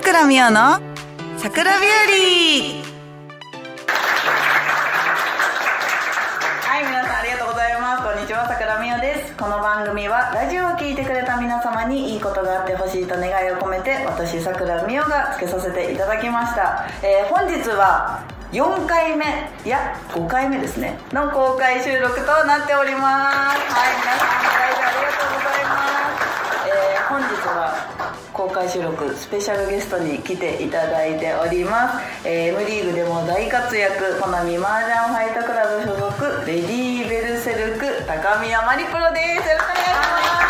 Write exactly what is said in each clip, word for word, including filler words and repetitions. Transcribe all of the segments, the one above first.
倉美代の桜日和。はい、皆さんありがとうございます。こんにちは、桜美代です。この番組はラジオを聞いてくれた皆様にいいことがあってほしいと願いを込めて、私桜美代がつけさせていただきました。えー、本日はよんかいめ、いやごかいめですねの公開収録となっております。はい、皆さんご来場ありがとうございます。えー、本日は公開収録スペシャルゲストに来ていただいております。えー、M リーグでも大活躍、コナミマージャンファイトクラブ所属、レディーベルセルク高宮まりプロです。よろしくお願いします。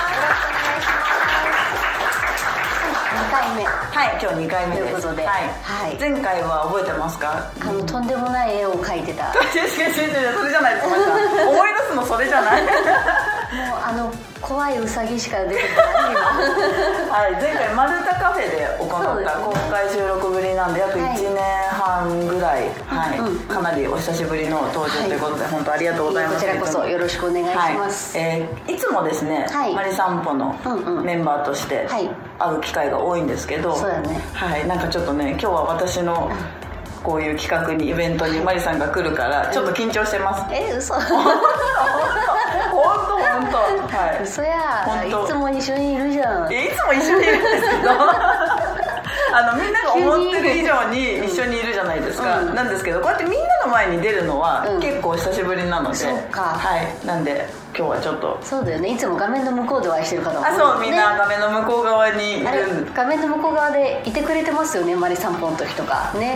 にかいめ。 はい、今日にかいめです。ということで、はいはい、前回は覚えてますか？ あの、うん、とんでもない絵を描いてた。 違う違う違う、それじゃないですか。思い出すのそれじゃない。もうあの怖いウサギしか出てこない今。 はい、前回マルタカフェで行った公開収録ぶりなんで約いちねんはんぐらい、はいはい、かなりお久しぶりの登場ということで、はい、本当ありがとうございます。 こちらこそよろしくお願いします。 はい、えー、いつもですね、はい、マリ散歩のメンバーとして会う機会が多いんですけど、 そうだね、はい、 なんかちょっとね、今日は私のこういう企画にイベントにマリさんが来るからちょっと緊張してます。 え、嘘。 本当本当本当、はい、 嘘や。いつも一緒にいるじゃん。 いつも一緒にいるんですけどあのみんなが思ってる以上に一緒にいるじゃないですか、うん、なんですけど、こうやってみんなの前に出るのは結構久しぶりなので、うん、そうか、はい、なんで今日はちょっと。そうだよね、いつも画面の向こうでお会いしてる方も多い、ね、あ、そう、みんな画面の向こう側にいる。あれ、 画面の向こう側でいてくれてますよね、マリ散歩の時とかね。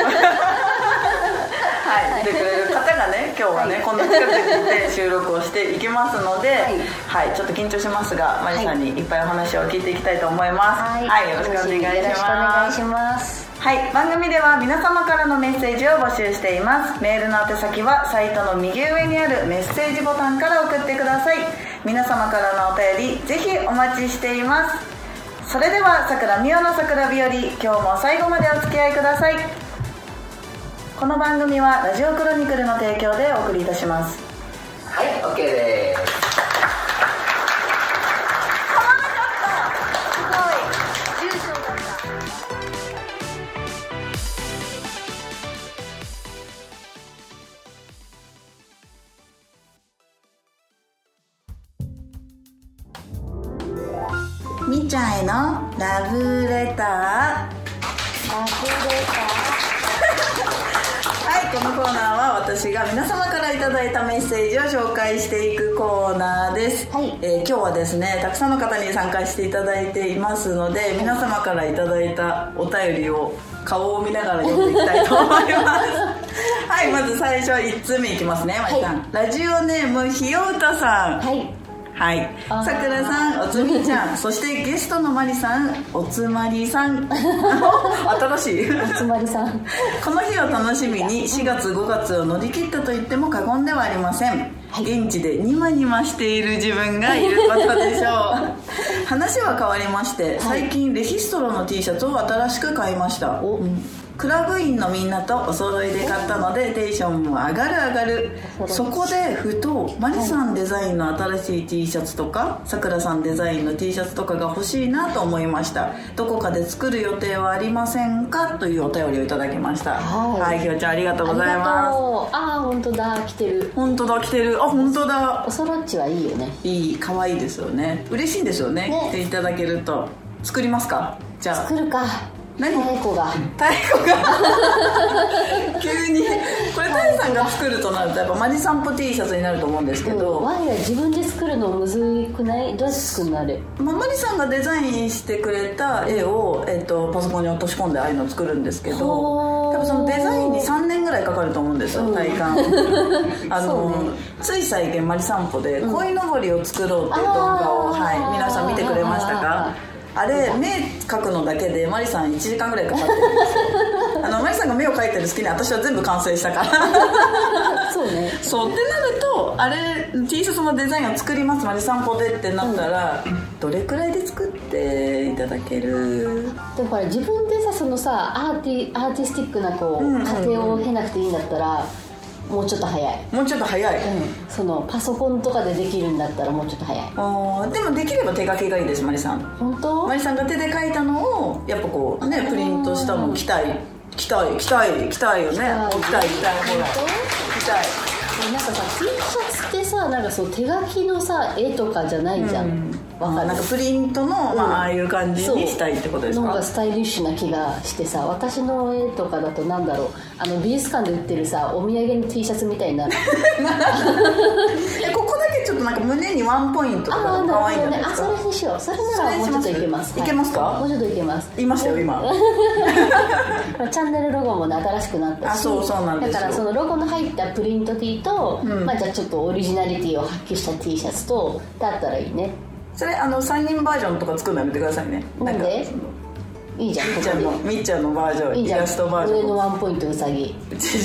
はい、いてくれる方がね、今日はね、はい、こんな近くにいて収録をしていきますので、はい、はい、ちょっと緊張しますが、マリさんにいっぱいお話を聞いていきたいと思います。はい、はい、よろしくお願いします。 よろしくお願いします。 はい、番組では皆様からのメッセージを募集しています。メールの宛先はサイトの右上にあるメッセージボタンから送ってください。皆様からのお便りぜひお待ちしています。それでは桜美代の桜日和、今日も最後までお付き合いください。この番組はラジオクロニクルの提供でお送りいたします。 はい、 OK です。 みっちゃんへのラブレター。ラブレターはい、このコーナーは私が皆様からいただいたメッセージを紹介していくコーナーです。はい、えー、今日はですね、たくさんの方に参加していただいていますので、皆様からいただいたお便りを顔を見ながら読んでいきたいと思います。はい、まず最初いちつめいきますね、マリさん。はい、ラジオネームひようたさん。はい、はい、さくらさん、おつみちゃん、そしてゲストのまりさん、おつまりさん。新しい。 おつまりさん。 この日を楽しみにしがつごがつを乗り切ったと言っても過言ではありません。はい、現地でニマニマしている自分がいることでしょう。話は変わりまして、最近レヒストロの T シャツを新しく買いました。お、うん、クラブ員のみんなとお揃いで買ったのでテンションも上がる上がる。そこでふとマリさんデザインの新しい T シャツとかさくらさんデザインの T シャツとかが欲しいなと思いました。どこかで作る予定はありませんか、というお便りをいただきました。はい、はい、ひよちゃんありがとうございます。 ああ、本当だ、着てる。 本当だ、着てる。あ、本当だ。 おそろっちはいいよね。 いい、可愛いですよね。嬉しいんですよね、ね、着ていただけると。作りますか？じゃあ作るか。 何？ 太鼓が太鼓が急にこれタイさんが作るとなるとやっぱマリ散歩 T シャツになると思うんですけど、 ワイは自分で作るのむずくない？どうやって作るのあれ、 まあ、マリさんがデザインしてくれた絵を、えー、とパソコンに落とし込んでああいうのを作るんですけど、多分そのデザインにさんねんぐらいかかると思うんですよ、体感。あの、ね、つい最近マリ散歩で鯉のぼりを作ろうっていう動画を、はい、皆さん見てくれましたか？あれ、目描くのだけでマリさんいちじかんぐらいかかってるんですよ。あのマリさんが目を描いてる隙に私は全部完成したからそうね。 そうってなると、あれ T シャツのデザインを作りますマリ散歩でってなったら、うん、どれくらいで作っていただける？ でもこれ自分でさ、そのさアーティ、アーティスティックなこう、うん、過程を経なくていいんだったら、ももうちょっと早い。 もうちょっと早い、 うん、そのパソコンとかでできるんだったらもうちょっと早い。 あでもできれば手書きがいいですマリさん。 本当？ マリさんが手で書いたのをやっぱこうねプリントしたのを着たい着たい着たい着たいよね。着たい着たいほら着たい。 なんかさ T シャツってさなんかそう手書きのさ絵とかじゃないじゃん、うん、わかる。なんかプリントの、まあ、ああいう感じにしたいってことですか。 なんかスタイリッシュな気がしてさ、私の絵とかだとなんだろう、あの美術館で売ってるさお土産の T シャツみたいなえここだけちょっとなんか胸にワンポイントとかが可愛いんじゃないですか。 あ、それにしよう。それならもうちょっといけます。 いけますか、 はい、もうちょっといけます。 言いましたよ今チャンネルロゴも、ね、新しくなったし、 あそうそうなんですよ。 だからそのロゴの入ったプリント T と、うん、まあ、じゃあちょっとオリジナリティを発揮した T シャツとだったらいいね。 それあのさんにんバージョンとか作るのやめてくださいね。 なんでいいじゃん。 みっちゃんのみっちゃんのバージョン、いいイラストバージョン。 上のワンポイントウサギ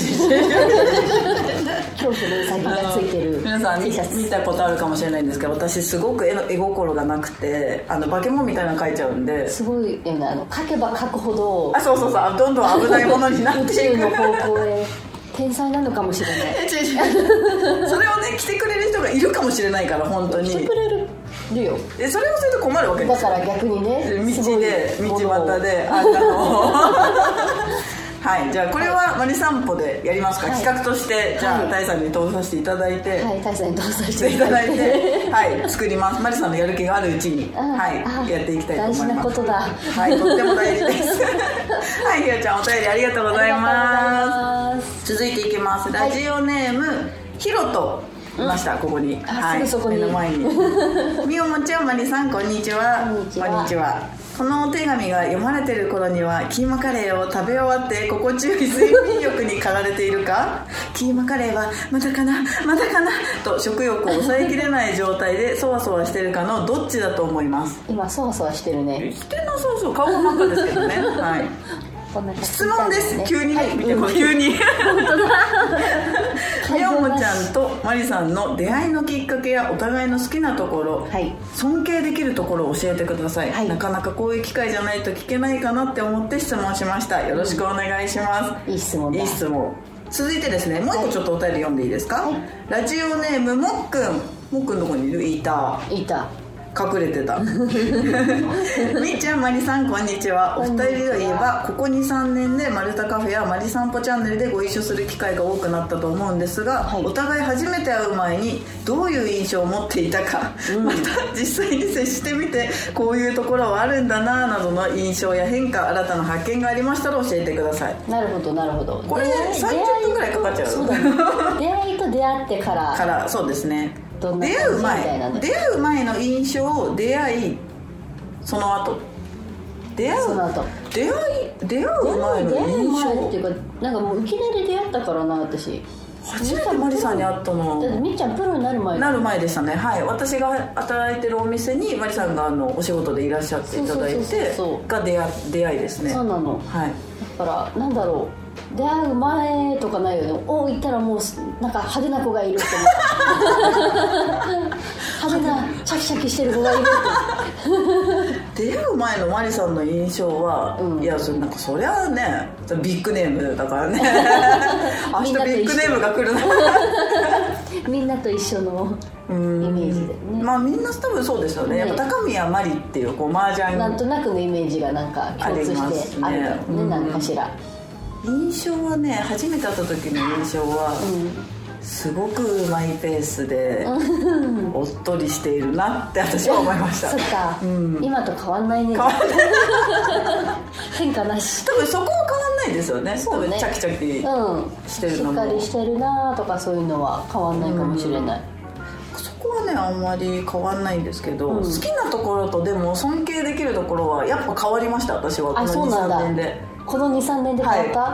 恐怖のウサギがついてる T シャツ。 皆さん見たことあるかもしれないんですけど、私すごく絵の絵心がなくて、あの化け物みたいなの描いちゃうんで、 すごいよね。あの描けば描くほど、 あそうそうそう、どんどん危ないものになっていく宇宙の方向へ天才なのかもしれない。 それをね着てくれる人がいるかもしれないから、本当に着てくれるよ。 えそれをすると困るわけですよ。 だから逆にね、 道で道端であんなのはい、じゃあこれはマリ散歩でやりますか、はい、企画として。じゃあ、はい、タイさんに通させていただいて、 はい、タイさんに通させていただいてはい作ります。マリさんのやる気があるうちに、はい、やっていきたいと思います。 大事なことだ。 はい、とっても大事ですはい、ひよちゃんお便りありがとうございます。続いていきます。ラジオネーム、はい、ひろといました、うん、ここに、 はい、すぐそこに目の前にみおもちゃん、まりさん、こんにちは。 こんにちは。 こんにちは。このお手紙が読まれている頃にはキーマカレーを食べ終わって心地よい睡眠欲に駆られているかキーマカレーはまたかなまたかなと食欲を抑えきれない状態でそわそわしているかのどっちだと思います。 今そわそわしてるね。 してなそうそう、顔が真っ赤ですけどねはい質問です、急に、はい、見て、うん、急にみおもちゃんとまりさんの出会いのきっかけやお互いの好きなところ、はい、尊敬できるところを教えてください、はい、なかなかこういう機会じゃないと聞けないかなって思って質問しました。よろしくお願いします、 うん、いい質問だ。 いい質問。続いてですね、もう一個ちょっとお便り読んでいいですか、はい、ラジオネームもっくん。もっくんどこにいる？いたいた隠れてたみーちゃん、まりさん、こんにちは。お二人といえばここ にさんねんでマルタカフェやまり散歩チャンネルでご一緒する機会が多くなったと思うんですが、はい、お互い初めて会う前にどういう印象を持っていたか、うん、また実際に接してみてこういうところはあるんだななどの印象や変化、新たな発見がありましたら教えてください。 なるほどなるほど。 これさんじゅっぷんぐらいかかっちゃう。 そうだね出会いと出会ってからからそうですね。出会う前、出会う前の印象、出会い、その後出会うその後出会い出会う前の印象、出会う前っていうか、なんかもういきなり出会ったからな。私初めてマリさんに会ったのだってみっちゃんプロになる前なる前でしたね。はい、私が働いてるお店にマリさんがあのお仕事でいらっしゃっていただいてが出会出会いですね。 そうなの、 はい、 だからなんだろう、出会う前とかないよね。お行ったらもうなんか派手な子がいるって思った派手なシャキシャキしてる子がいるって出会う前のマリさんの印象は、うん、いやそれなんかそりゃねビッグネームだからね明日ビッグネームが来るなみんなと一緒のイメージでね。 まあみんな多分そうですよね。やっぱ高宮マリっていうこう麻雀なんとなくのイメージがなんか共通してあるからね、うん、なんかしら。 印象はね、初めて会った時の印象は、うん、すごくマイペースでおっとりしているなって私は思いましたそっか、うん、今と変わんないね。 変わんない変化なし。 多分そこは変わんないですよね。 そうね、 チャキチャキしてるのも、 うん、しっかりしてるなとかそういうのは変わんないかもしれない、うん、 そこはねあんまり変わんないんですけど、うん、好きなところとでも尊敬できるところはやっぱ変わりました。私はこの にさんねんで。 この にさんねんで変わった、はい、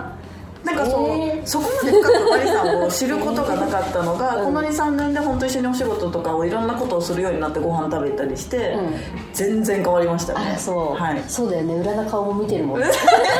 なんかその、えー、そこまで深くマリさんを知ることがなかったのが、うん、この にさんねんで本当一緒にお仕事とかをいろんなことをするようになってご飯食べたりして、うん、全然変わりましたね。 あそう、はい、そうだよね。裏の顔も見てるもんイ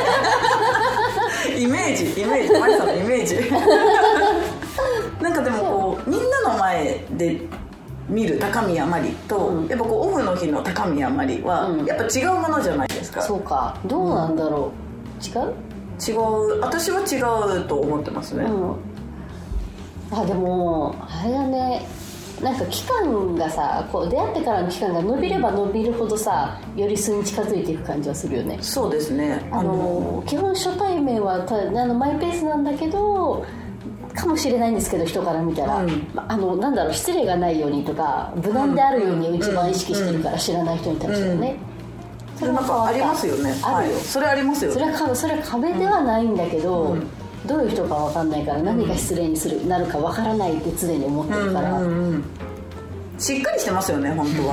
メージイメージマリさんのイメージなんかでもこうみんなの前で見る高宮マリと、うん、やっぱこうオフの日の高宮マリは、うん、やっぱ違うものじゃないですか。 そうか、どうなんだろう、うん、違う違う、私は違うと思ってますね、うん、 あでもあれだね、なんか期間がさ、こう出会ってからの期間が伸びれば伸びるほどさ、より素に近づいていく感じはするよね。 そうですね、 あの基本初対面はたあのマイペースなんだけどかもしれないんですけど、人から見たら、うん、あのなんだろう、失礼がないようにとか無難であるように一番意識してるから、うん、知らない人に対してはね、 うん、それなんかありますよね。あるよ、はい、それありますよね。 それは、それは壁ではないんだけど、うん、どういう人か分かんないから何が失礼にする、うん、なるか分からないって常に思ってるから、うんうんうん、 しっかりしてますよね本当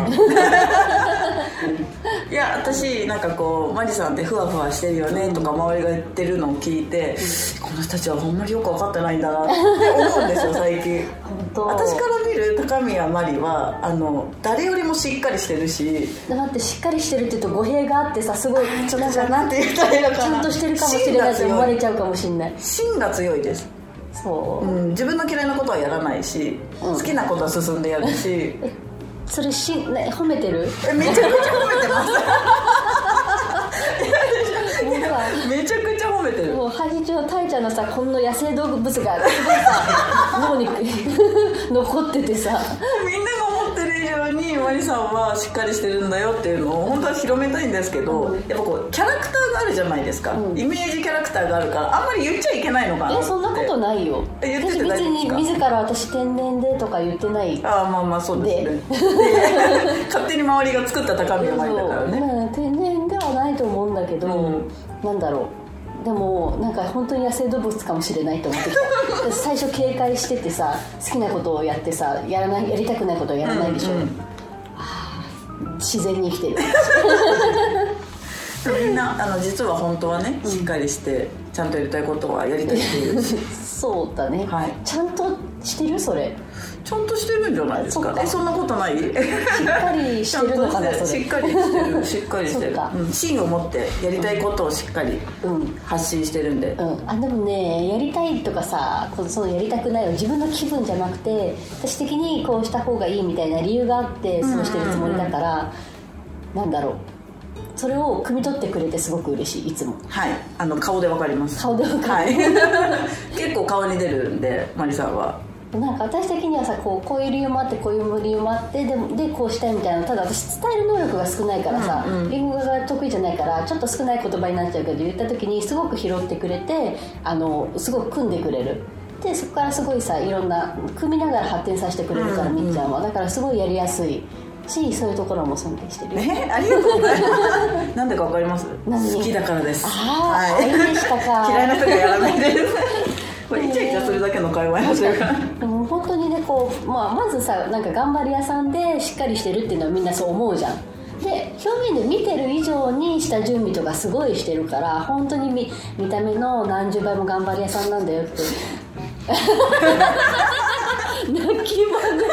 はいや私なんかこうマリさんってふわふわしてるよねとか周りが言ってるのを聞いて、うん、この人たちはほんまによく分かってないんだなって思うんですよ最近本当私から見る高宮マリはあの誰よりもしっかりしてるし、 だってしっかりしてるって言うと語弊があってさ、すごいちょっとなんて言ったらいいのかな、 ちゃんとしてるかもしれないと思われちゃうかもしれない。 芯が強いです。 そう、 うん、自分の嫌いなことはやらないし、うん、好きなことは進んでやるしそれし、ね、褒めてる？ えめちゃくちゃ褒めてますめちゃくちゃ褒めてる。 もう配信中のタイちゃんのさ、この野生動物がすごいさ脳に残っててさ、 みんなが思ってる以上にマリさんはしっかりしてるんだよっていうのを本当は広めたいんですけど、うん、やっぱこうキャラクターがあるじゃないですか、うん、イメージキャラクターがあるからあんまり言っちゃいけないのかなって。 えそんなことないよ。 え言ってて大丈夫ですか？ 別に自ら私天然でとか言ってない。 ああまあまあそうですね勝手に周りが作った高みが前だからね。 まあ、天然ではないと思うんだけど、うん、なんだろう、でもなんか本当に野生動物かもしれないと思ってきた最初警戒しててさ、好きなことをやってさ、やらないやりたくないことをやらないでしょ、うんうん、はあ、自然に生きてるみんなあの実は本当はね、しっかりしてちゃんとやりたいことはやりたいっていうそうだね、はい、ちゃんとしてる？それちゃんとしてるんじゃないですか。そえそんなことない？しっかりしてるのかなそれ。 しっかりしてるしっかりしてる、うん、芯を持ってやりたいことをしっかり発信してるんで、 うんうん、あでもね、やりたいとかさ、そのやりたくないは自分の気分じゃなくて、私的にこうした方がいいみたいな理由があってそうしてるつもりだから、うんうんうん、なんだろう、それを汲み取ってくれてすごく嬉しい、いつも。 はい、あの顔でわかります。 顔でわかる、はい、 結構顔に出るんでマリさんは。 なんか私的にはさ、こう、こういう理由もあってこういう理由もあってででこうしたいみたいな、ただ私伝える能力が少ないからさ、うんうん、言語が得意じゃないからちょっと少ない言葉になっちゃうけど、言った時にすごく拾ってくれて、あのすごく組んでくれる。でそこからすごいさ、いろんな組みながら発展させてくれるから、うんうん、みっちゃんはだからすごいやりやすいし、そういうところも尊敬してる。 えありがとうございますなんでかわかります？好きだからです。 ああ、はい、愛でしたか嫌いな人がやらないですこれイチャイチャするだけの会話やするからでも本当にね、こう、まあ、まずさ、なんか頑張り屋さんでしっかりしてるっていうのはみんなそう思うじゃん。で表面で見てる以上に下準備とかすごいしてるから、本当に 見, 見た目の何十倍も頑張り屋さんなんだよって泣きまね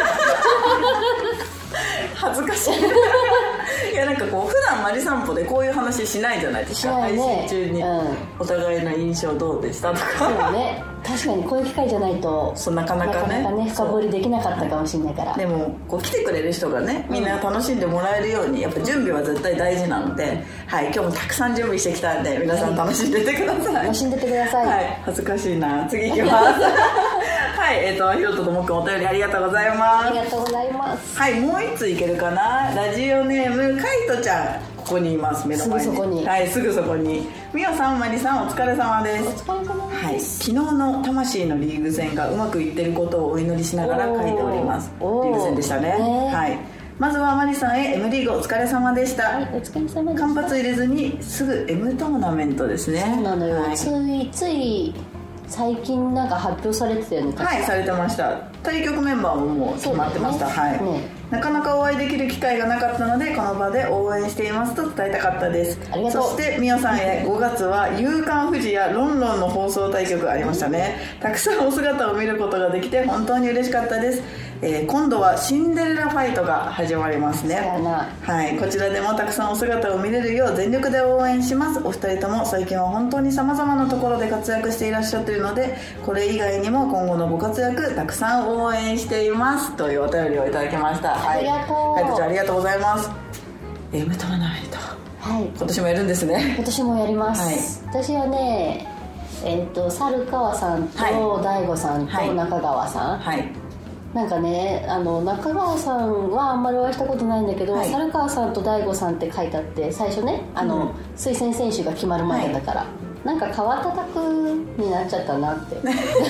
恥ずかしいいやなんかこう普段マリ散歩でこういう話しないじゃないですか、ね、配信中に、うん、お互いの印象どうでしたとか。 そうね、確かにこういう機会じゃないとそうなかなかね、 なかなかね深掘りできなかったかもしれないから。 でもこう来てくれる人がね、みんな楽しんでもらえるようにやっぱ準備は絶対大事なので、はい、今日もたくさん準備してきたんで皆さん楽しんでてください、 はい、楽しんでてください、 はい、恥ずかしいな。次行きますはい、えーと、ひろとともくんお便りありがとうございます。 ありがとうございます。 はい、もう一ついけるかな。ラジオネームカイトちゃん、ここにいます。目の前にすぐそこに、 はい、すぐそこに。みおさん、まりさん、お疲れ様です。 お疲れ様です。 はい、昨日の魂のリーグ戦がうまくいってることをお祈りしながら書いております。リーグ戦でしたね、ね、はい。まずはマリさんへ M リーグお疲れ様でした、 はい、お疲れ様でした。 間髪入れずにすぐ M トーナメントですね。 そうなのよ、はい、ついつい最近なんか発表されてたよね。 はい、されてました。対局メンバーももう決まってました、ね、はい、ね、なかなかお会いできる機会がなかったのでこの場で応援していますと伝えたかったです。 ありがとう。 そしてみおさんへごがつは夕刊富士やロンロンの放送対局ありましたね。たくさんお姿を見ることができて本当に嬉しかったです。えー、今度はシンデレラファイトが始まりますね。はい、こちらでもたくさんお姿を見れるよう全力で応援します。お二人とも最近は本当に様々なところで活躍していらっしゃっているので、これ以外にも今後のご活躍たくさん応援していますというお便りをいただきました。 ありがとう。 はい、はい、ありがとうございます。 M トーナメント、 はい、 今年もやるんですね。 今年もやります、はい、私はねえー、と猿川さんと大悟さんと中川さん、 はい、はい、 なんかね、あの中川さんはあんまりお会いしたことないんだけど、はい、猿川さんと大悟さんって書いてあって、最初ね、あの、うん、推薦選手が決まる前だから、はい、なんか変わった卓になっちゃったなって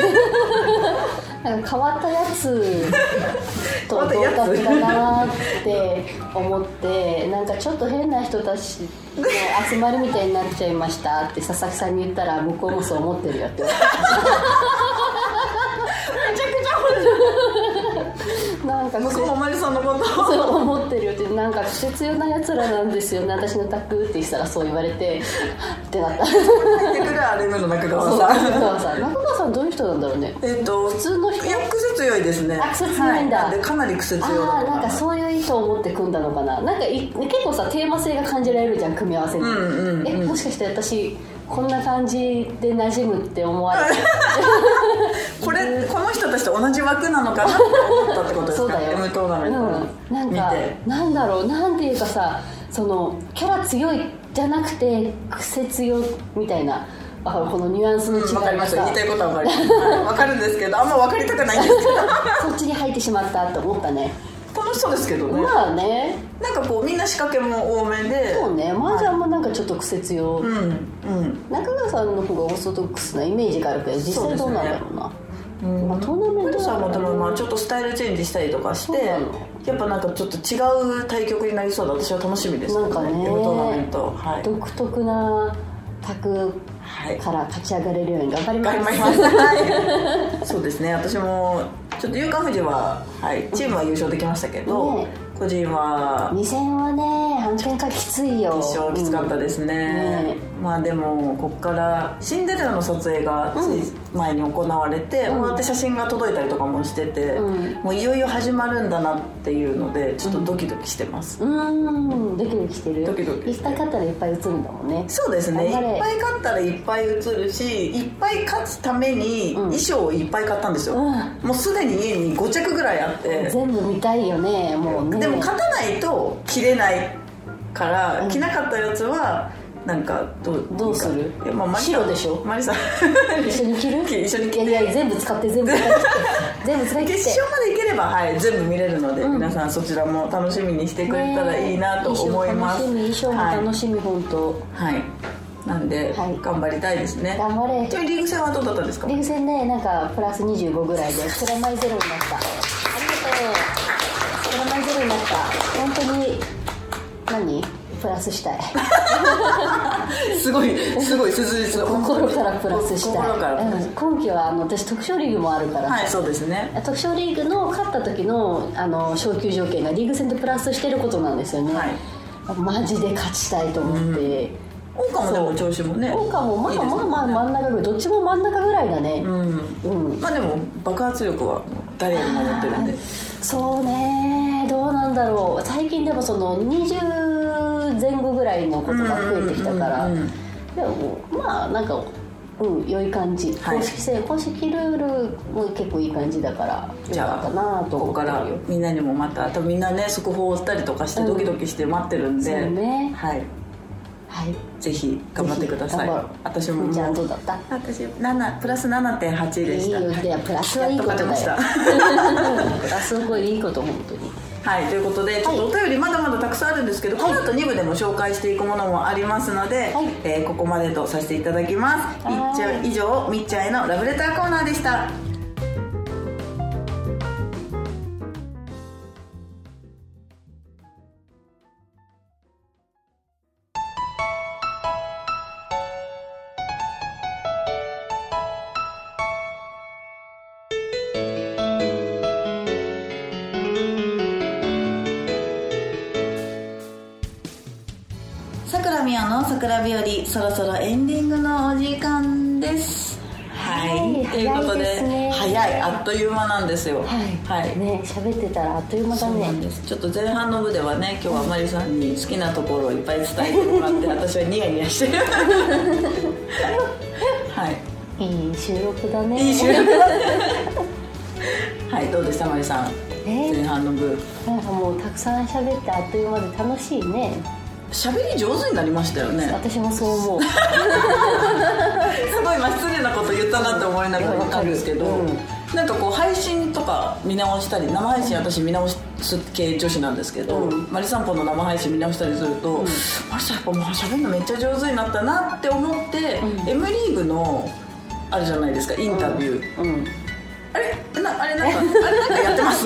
なんか変わったやつと同格だなって思ってなんかちょっと変な人たちの集まりみたいになっちゃいましたって佐々木さんに言ったら、向こうもそう思ってるよってめちゃくちゃなんか向こうもマリさんのことをそう思ってるよって、なんかクセ強なやつらなんですよね私のタックって言ったらそう言われてってなった。 入ってくるあれの中川さん。 中川さん中川さんどういう人なんだろうね。 えっと普通の人。 いや癖強いですね。 あ癖強いんだ、 はい、でかなり癖強い。 ああなんかそういう意図を持って組んだのかな。なんかい結構さテーマ性が感じられるじゃん組み合わせに、うんうんうん、えもしかして私こんな感じで馴染むって思われてこれこの人たちと同じ枠なのかなって思ったってことですか。 そうだよ M トーナメント、うん、 なんかなんだろうなんていうかさ、そのキャラ強いじゃなくて癖強みたいな、このニュアンスの違いがさ、 うん、分かりました。言いたいことは分かります分かるんですけど、あんま分かりたくないんですけどそっちに入ってしまったと思ったね。 楽しそうですけどね。 まあね、 なんかこうみんな仕掛けも多めで、 そうね、麻雀もなんかちょっと癖強、 うんうん、 中川さんの方がオーソドックスなイメージがあるけど実際どうなんだろうな。う、ね、うん、まあ、トーナメントさんも多分まあちょっとスタイルチェンジしたりとかしてやっぱなんかちょっと違う対局になりそうで私は楽しみです、ね、 なんかね M トーナメント、はい、 独特な卓から勝ち上がれるように頑張ります、 頑張ります、はい、そうですね。私もちょっと夕刊富士は、はい、チームは優勝できましたけど、ね、個人はに戦はね判定がきついよ。 一勝きつかったですね、うんね。まあでもここからシンデレラの撮影がつい前に行われて、うん、こうやって写真が届いたりとかもしてて、うん、もういよいよ始まるんだなっていうのでちょっとドキドキしてます。 うんドキドキしてる。 ドキドキいっぱい勝ったらいっぱい映るんだもんね。 そうですね、いっぱい勝ったらいっぱい映るし、いっぱい勝つために衣装をいっぱい買ったんですよ、うん、もうすでに家にご着ぐらいあって全部見たいよねもうね。 でも勝たないと着れないから、うん、着なかったやつはなんかどうどうする。 いや、まあ、 白でしょマリさん一緒に着る一緒に着て、 いやいや全部使って全部使って全部使い切って決勝までいければ、はい、全部見れるので、うん、皆さんそちらも楽しみにしてくれたらいいなと思います。 衣装も楽しみ、はい、本当はいなんで、はい、頑張りたいですね。 頑張れ。 リーグ戦はどうだったんですか。 リーグ戦ね、なんかプラスにじゅうごぐらいでプラマイゼロになった。ありがとう。プラマイゼロになった。本当に何プラスしたいすごいすごい切実心からプラスしたい。 心から、うん、 今期はあの私特賞リーグもあるからさ、 はいそうですね、 特賞リーグの勝った時のあの昇級条件がリーグ戦とプラスしてることなんですよね、はい、マジで勝ちたいと思って、うんオーカもでも調子もね、 オーカもまあまあまあ真ん中ぐらい、どっちも真ん中ぐらいだね、うんうん、まあでも爆発力は誰よりも持ってるんで。 そうね、どうなんだろう。最近でもそのにじゅうぜん後ぐらいのことが増えてきたから、でもまあなんかうん良い感じ、はい、公式性公式ルールも結構いい感じだからよかったなと思ってるよ。 ここからみんなにもまた多分みんなね速報を追ったりとかしてドキドキして待ってるんで、 うん、そうね、 はいはい、 ぜひ頑張ってください。私もじゃあどうだった？ 私ななプラス ななてんはち でした。いいよ、 いやプラスはいいことだよ。プラスすごいいいこと本当に。はいということでちょっとお便りまだまだたくさんあるんですけど、はい、この後に部でも紹介していくものもありますので、はい、えー、ここまでとさせていただきます。以上みっちゃんへのラブレターコーナーでした。桜日和、そろそろエンディングのお時間です。はい、ということで、ね、早い、あっという間なんですよ。 はい、はい、ね、喋ってたらあっという間だね。 そうなんです。ちょっと前半の部ではね、今日はマリさんに好きなところをいっぱい伝えてもらって私はニヤニヤしてるはい、 いい収録だね。 いい収録だねはい、どうでしたマリさん、えー、前半の部。 なんかもうたくさん喋ってあっという間で楽しいね。 喋り上手になりましたよね。 私もそう思う。 すごいまあ失礼なこと言ったなって思いながら言ったんですけど、うん、なんかこう配信とか見直したり、生配信私見直す系女子なんですけど、うん、マリ散歩の生配信見直したりすると、うん、マリさんやっぱもう喋るのめっちゃ上手になったなって思って、うん、M リーグのあるじゃないですか、インタビュー、うんうん、あれなあれなんかあれなんかやってます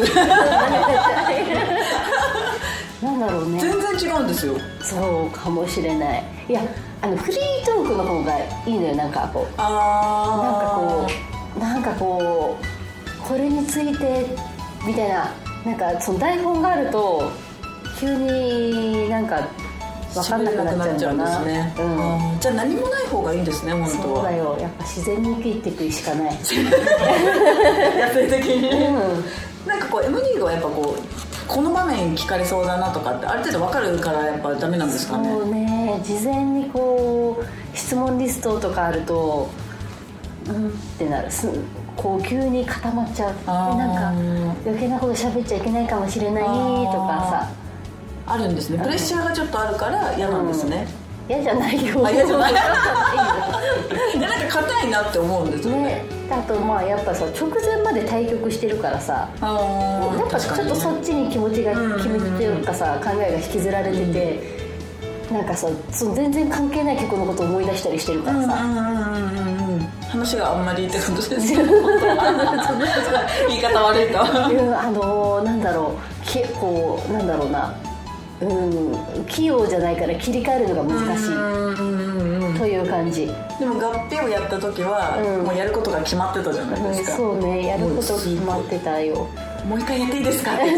なんだろうね、 全然違うんですよ。 そうかもしれない。いや、あのフリートークの方がいいのよ。なんかこうあなんかこうなんかこうこれについてみたいな、なんかその台本があると急になんか分かんなくなっちゃうんだな。 ですね、うん、じゃあ何もない方がいいんですね、本当は。 そうだよ、やっぱ自然に生きていくしかない。 野生的に、うん、なんかこう M リーグはやっぱこうこの場面聞かれそうだなとかってある程度分かるからやっぱダメなんですかね。 そうね、事前にこう質問リストとかあるとうんってなる、こう急に固まっちゃう。でなんか余計なこと喋っちゃいけないかもしれないとかさあるんですね。プレッシャーがちょっとあるから嫌なんですね。 嫌、うん、じゃないよ。 あ、嫌じゃない。でなんか硬いなって思うんですよね。ね、 あとまあやっぱさ直前まで対局してるからさ、あやっぱちょっとそっちに気持ちが決めてるかさ、考えが引きずられてて、うん、なんかさその全然関係ない曲のことを思い出したりしてるからさ、うんうんうんうん、 話があんまりってことですよ。言い方悪いか。 あのなんだろう、結構なんだろうな。うん、器用じゃないから切り替えるのが難しいという感じ。 でも合併をやった時は、うん、もうやることが決まってたじゃないですか、 うん、そうね、やること決まってたよ。 もう一回やっていいですかって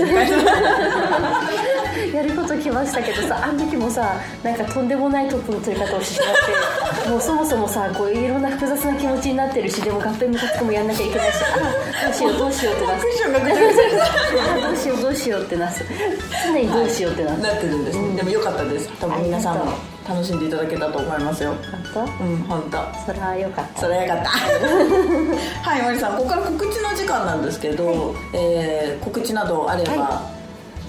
やること来ましたけどさ、あの時もさなんかとんでもないトップの取り方をしてしまってもうそもそもさこういろんな複雑な気持ちになってるし、でも合併ムカつくもやんなきゃいけないし、あどうしようどうしようってなす。どうしようどうしようってなす。常にどうしようってなす、 なってるんですね、うん、でも良かったです。多分皆さんも楽しんでいただけたと思いますよ。 本当？ うん、本当。それは良かった。 それは良かった。はい、マリさん、ここから告知の時間なんですけど、はい、えー、告知などあれば、はい、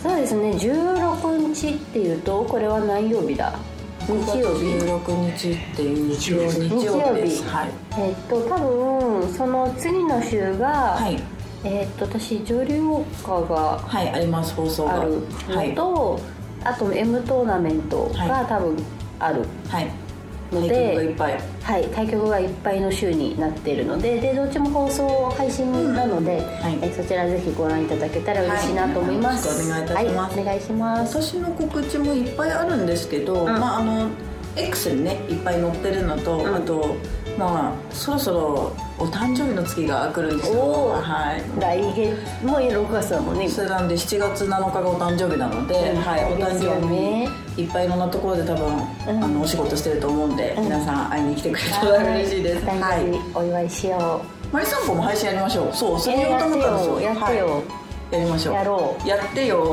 そうですね、じゅうろくにちっていうとこれは何曜日だ？日曜日。 じゅうろくにちっていう日曜日。 日曜日です。はい。えー、っと多分その次の週が、はい、えー、っと私女流ウォッカがはいあります、放送があるのと、はい、あと M トーナメントが多分ある。 はい。 ので、対局がいっぱい、はい、対局がいっぱいの週になっているので、でどっちも放送配信なので、うん、はい、えそちらぜひご覧いただけたら嬉しいなと思います。 はい、よろしくお願いいたします。 はい、お願いします。 私の告知もいっぱいあるんですけど、うん、まああの X にねいっぱい載ってるのと、うん、あとまあそろそろお誕生日の月が来るんですよ。はい、 来月もうろくがつだもんね。 それなんでしちがつなのかがお誕生日なので、うん、はい、お誕生日いっぱいいろんなところで多分、うん、あのお仕事してると思うんで、うん、皆さん会いに来てくれたら嬉しいです。 はい、お祝いしよう。 マリ散歩も配信やりましょう。そう、それ言おうと思ったんですよ。 やってよ、はい、 やりましょう。 やろう。 やってよ。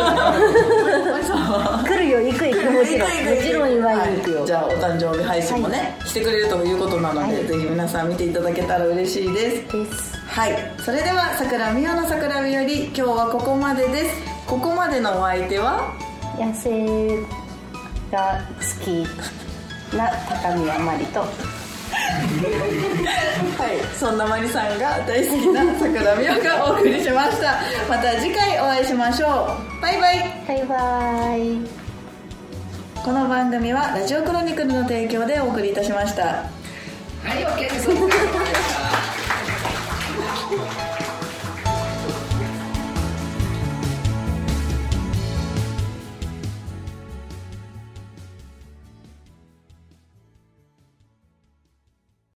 来るよ、行く行く、もちろん。もちろん祝いに行くよ。 はい、じゃあお誕生日配信もね、はい、してくれるということなので、はい、ぜひ皆さん見ていただけたら嬉しいです。です。はい。それでは桜美代の桜美より今日はここまでです。ここまでのお相手は野生が好きな高宮まりと。 はい、そんなマリさんが大好きな桜美代がお送りしました。また次回お会いしましょう。バイバイ。 バイバイ。 この番組はラジオクロニクルの提供でお送りいたしました。 はい、 OK です。